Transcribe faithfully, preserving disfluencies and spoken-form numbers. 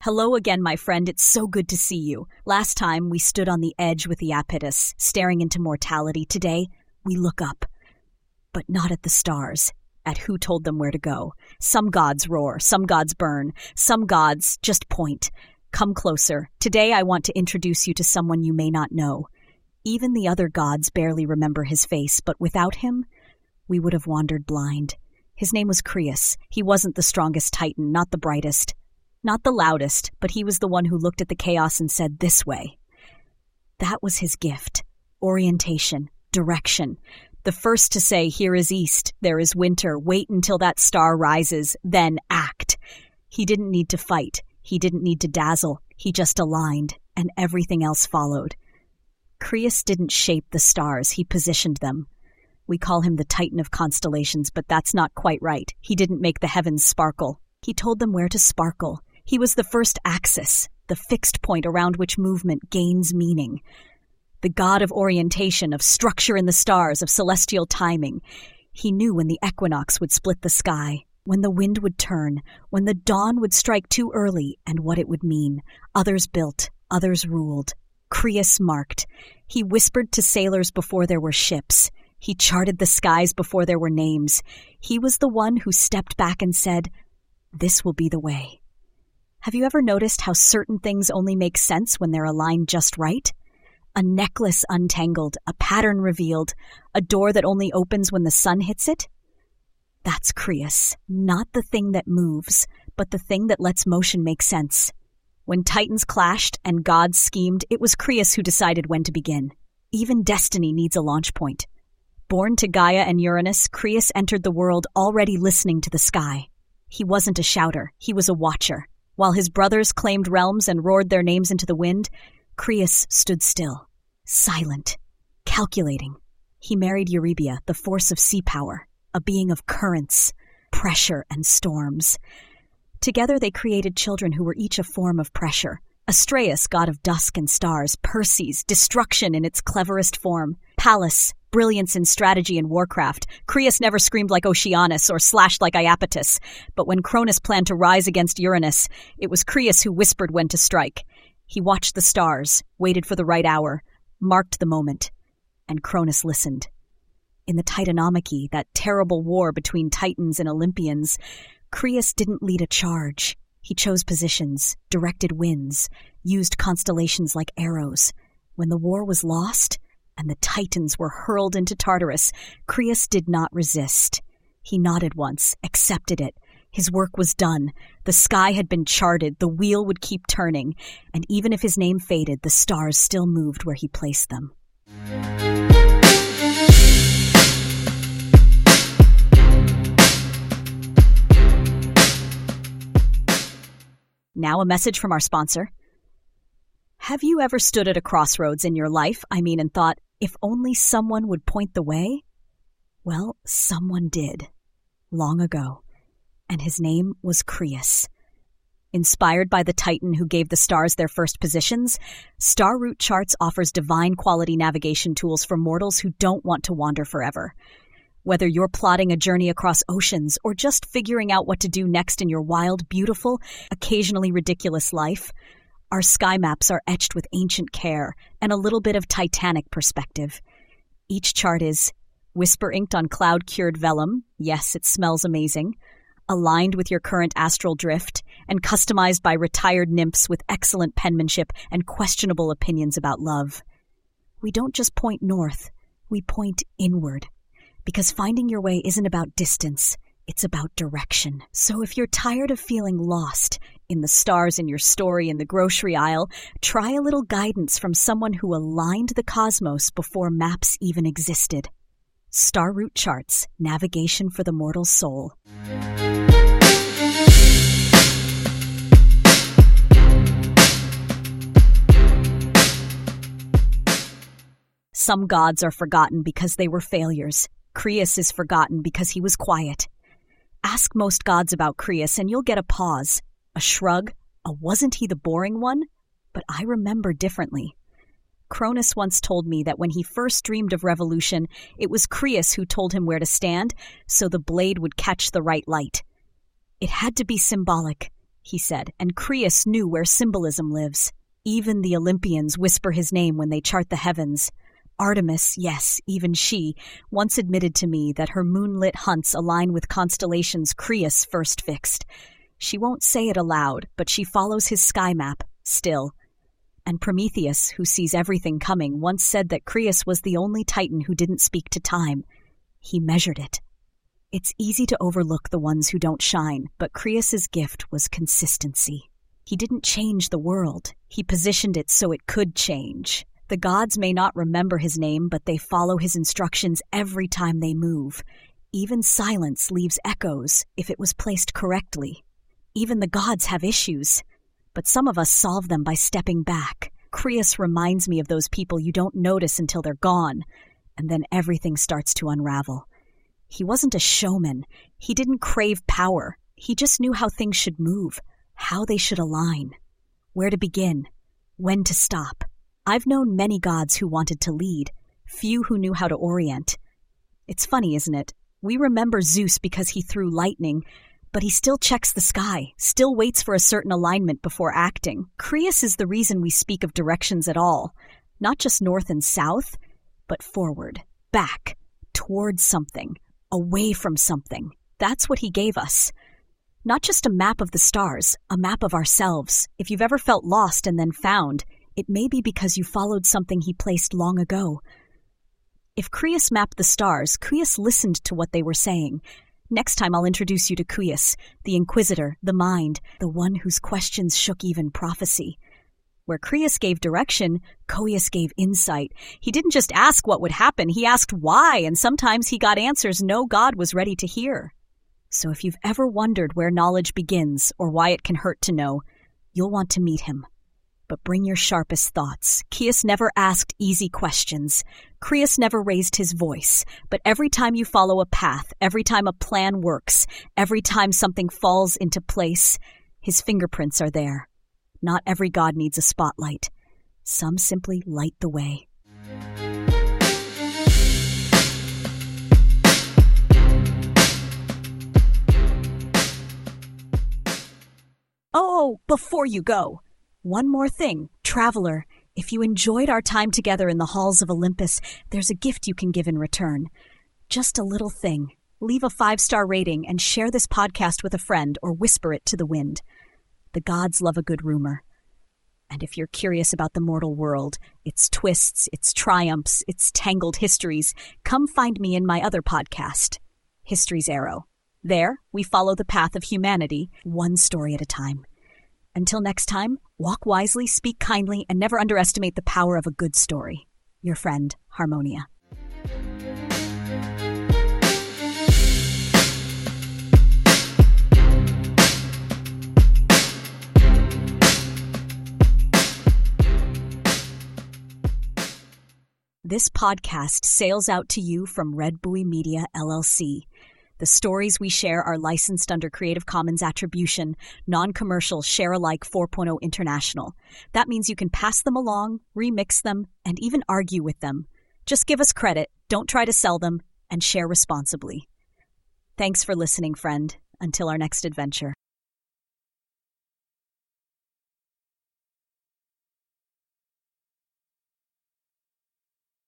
Hello again, my friend. It's so good to see you. Last time, we stood on the edge with Iapetus, staring into mortality. Today, we look up. But not at the stars, at who told them where to go. Some gods roar, some gods burn, some gods just point. Come closer. Today, I want to introduce you to someone you may not know. Even the other gods barely remember his face, but without him, we would have wandered blind. His name was Crius. He wasn't the strongest titan, not the brightest. Not the loudest, but he was the one who looked at the chaos and said, "This way." That was his gift. Orientation, direction. The first to say, "Here is east, there is winter, wait until that star rises, then act." He didn't need to fight. He didn't need to dazzle. He just aligned, and everything else followed. Crius didn't shape the stars. He positioned them. We call him the Titan of Constellations, but that's not quite right. He didn't make the heavens sparkle. He told them where to sparkle. He was the first axis, the fixed point around which movement gains meaning. The god of orientation, of structure in the stars, of celestial timing. He knew when the equinox would split the sky, when the wind would turn, when the dawn would strike too early, and what it would mean. Others built, others ruled. Crius marked. He whispered to sailors before there were ships. He charted the skies before there were names. He was the one who stepped back and said, "This will be the way." Have you ever noticed how certain things only make sense when they're aligned just right? A necklace untangled, a pattern revealed, a door that only opens when the sun hits it? That's Crius, not the thing that moves, but the thing that lets motion make sense. When titans clashed and gods schemed, it was Crius who decided when to begin. Even destiny needs a launch point. Born to Gaia and Uranus, Crius entered the world already listening to the sky. He wasn't a shouter, he was a watcher. While his brothers claimed realms and roared their names into the wind, Crius stood still, silent, calculating. He married Eurybia, the force of sea power, a being of currents, pressure, and storms. Together they created children who were each a form of pressure. Astraeus, god of dusk and stars, Perses, destruction in its cleverest form, Pallas, brilliance in strategy and warcraft. Crius never screamed like Oceanus or slashed like Iapetus, but when Cronus planned to rise against Uranus, it was Crius who whispered when to strike. He watched the stars, waited for the right hour, marked the moment, and Cronus listened. In the Titanomachy, that terrible war between Titans and Olympians, Crius didn't lead a charge. He chose positions, directed winds, used constellations like arrows. When the war was lost, and the Titans were hurled into Tartarus, Crius did not resist. He nodded once, accepted it. His work was done. The sky had been charted, the wheel would keep turning, and even if his name faded, the stars still moved where he placed them. Now a message from our sponsor. Have you ever stood at a crossroads in your life, I mean, and thought, if only someone would point the way? Well, someone did, long ago, and his name was Crius. Inspired by the Titan who gave the stars their first positions, Star Route Charts offers divine quality navigation tools for mortals who don't want to wander forever. Whether you're plotting a journey across oceans or just figuring out what to do next in your wild, beautiful, occasionally ridiculous life, our sky maps are etched with ancient care and a little bit of Titanic perspective. Each chart is whisper-inked on cloud-cured vellum, yes, it smells amazing, aligned with your current astral drift, and customized by retired nymphs with excellent penmanship and questionable opinions about love. We don't just point north, we point inward. Because finding your way isn't about distance, it's about direction. So if you're tired of feeling lost in the stars in your story in the grocery aisle, try a little guidance from someone who aligned the cosmos before maps even existed. Star Route Charts, navigation for the mortal soul. Some gods are forgotten because they were failures. Crius is forgotten because he was quiet. Ask most gods about Crius and you'll get a pause, a shrug, a wasn't he the boring one? But I remember differently. Cronus once told me that when he first dreamed of revolution, it was Crius who told him where to stand so the blade would catch the right light. It had to be symbolic. he said, and Crius knew where symbolism lives. Even the Olympians whisper his name when they chart the heavens. Artemis, yes, even she, once admitted to me that her moonlit hunts align with constellations Crius first fixed. She won't say it aloud, but she follows his sky map, still. And Prometheus, who sees everything coming, once said that Crius was the only Titan who didn't speak to time. He measured it. It's easy to overlook the ones who don't shine, but Crius's gift was consistency. He didn't change the world. He positioned it so it could change. The gods may not remember his name, but they follow his instructions every time they move. Even silence leaves echoes if it was placed correctly. Even the gods have issues, but some of us solve them by stepping back. Crius reminds me of those people you don't notice until they're gone, and then everything starts to unravel. He wasn't a showman. He didn't crave power. He just knew how things should move, how they should align, where to begin, when to stop. I've known many gods who wanted to lead, few who knew how to orient. It's funny, isn't it? We remember Zeus because he threw lightning, but he still checks the sky, still waits for a certain alignment before acting. Crius is the reason we speak of directions at all, not just north and south, but forward, back, towards something, away from something. That's what he gave us. Not just a map of the stars, a map of ourselves. If you've ever felt lost and then found, it may be because you followed something he placed long ago. If Crius mapped the stars, Crius listened to what they were saying. Next time I'll introduce you to Crius, the Inquisitor, the Mind, the one whose questions shook even prophecy. Where Crius gave direction, Coius gave insight. He didn't just ask what would happen, he asked why, and sometimes he got answers no god was ready to hear. So if you've ever wondered where knowledge begins or why it can hurt to know, you'll want to meet him. But bring your sharpest thoughts. Crius never asked easy questions. Crius never raised his voice. But every time you follow a path, every time a plan works, every time something falls into place, his fingerprints are there. Not every god needs a spotlight. Some simply light the way. Oh, before you go, one more thing. Traveler, if you enjoyed our time together in the halls of Olympus, there's a gift you can give in return. Just a little thing. Leave a five-star rating and share this podcast with a friend or whisper it to the wind. The gods love a good rumor. And if you're curious about the mortal world, its twists, its triumphs, its tangled histories, come find me in my other podcast, History's Arrow. There, we follow the path of humanity, one story at a time. Until next time, walk wisely, speak kindly, and never underestimate the power of a good story. Your friend, Harmonia. This podcast sails out to you from Red Buoy Media, L L C. The stories we share are licensed under Creative Commons Attribution, Non-Commercial, Share-alike four point oh International. That means you can pass them along, remix them, and even argue with them. Just give us credit, don't try to sell them, and share responsibly. Thanks for listening, friend. Until our next adventure.